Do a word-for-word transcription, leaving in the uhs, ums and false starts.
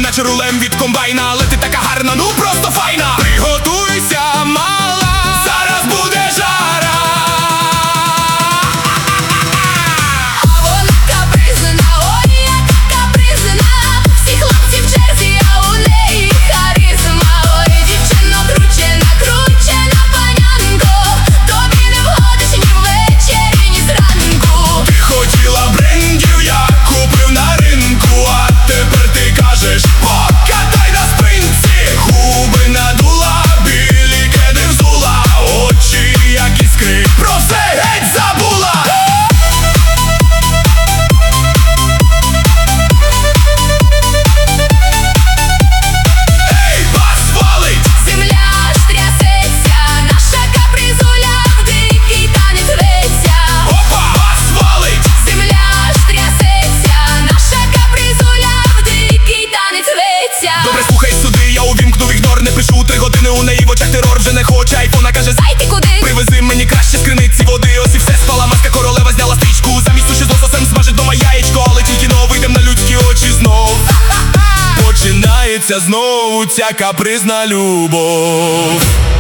наче рулем від комбайна. Але ти така гарна, ну просто файна. Приготуйся, мала, зараз буде жара. А вона капризна, ой, яка капризна. Всі хлопці в черзі, а у неї харизма. Ой, дівчино, кручена, кручена панянко. Тобі не вгодиш ні ввечері, ні зранку. Ти хотіла брендів, я купив на ринку. А тепер ти кажеш, покатай на спинці. Губи надула, білі кеди взула. Очі, як іскри, про все геть забула. Ей, бас валить! Земля аж трясеться, наша капризуля в дикий танець рветься. Опа, бас валить! Земля аж трясеться, наша капризуля в дикий танець рветься. Добре, слухай сюди, я увімкнув ігнор. Не пишу три години, у неї в очах терор. Вже не хоче айфона, каже, Ай, ти куди? привези мені краще з криниці води. Ось і все, спала маска, королева зняла стрічку. Замість суші з лососем смажить дома яєчко. Але тільки но вийдем на людські очі знов. Починається знову ця капризна любов.